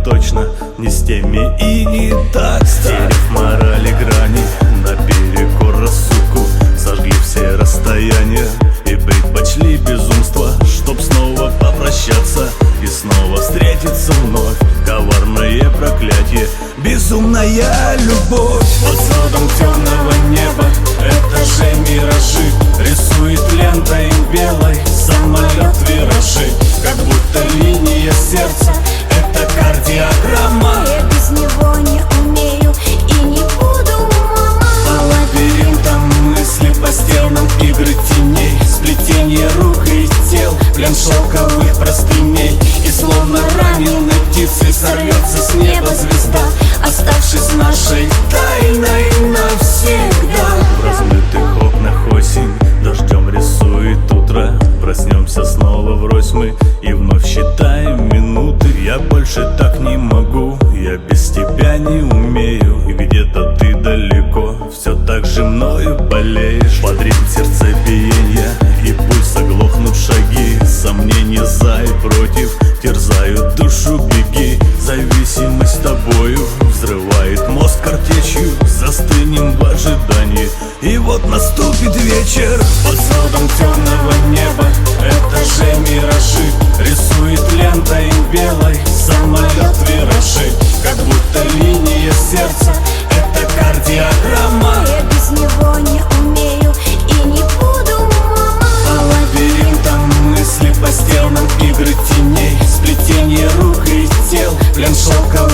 точно не с теми и не так. Стерев морали грани наперекор рассудку, сожгли все расстояния и предпочли безумство, чтоб снова попрощаться и снова встретиться вновь. Коварное проклятие, безумная любовь. Под сводом темного неба этажи миражи рисует лентой белой самолет виражи, как будто линия сердца — это кардиограмма. Я без него не умею и не буду, мама. По лабиринтам мысли, по стенам игры теней, сплетение рук и тел, плен шелковых простыней. И словно раненой птицей сорвется с неба звезда, оставшись нашей тайной навсегда. В размытых окнах осень дождем рисует утро. Проснемся снова врозь мы и вновь считаем минуты. Я больше так не могу, я без тебя не умею. И где-то ты далеко, все так же мною болеешь. Под ритм сердцебиения и пульса глохнут шаги. Сомнения за и против терзают душу, беги. Зависимость тобою взрывает мозг картечью. Застынем в ожидании, и вот наступит вечер. Под сводом темного неба этажи миражи рисует лентой белой самолет виражи, как будто линия сердца — это кардиограмма. Я без него не умею и не буду, мама. По лабиринтам мысли, по стенам игры теней, сплетение рук и тел, плен шелковых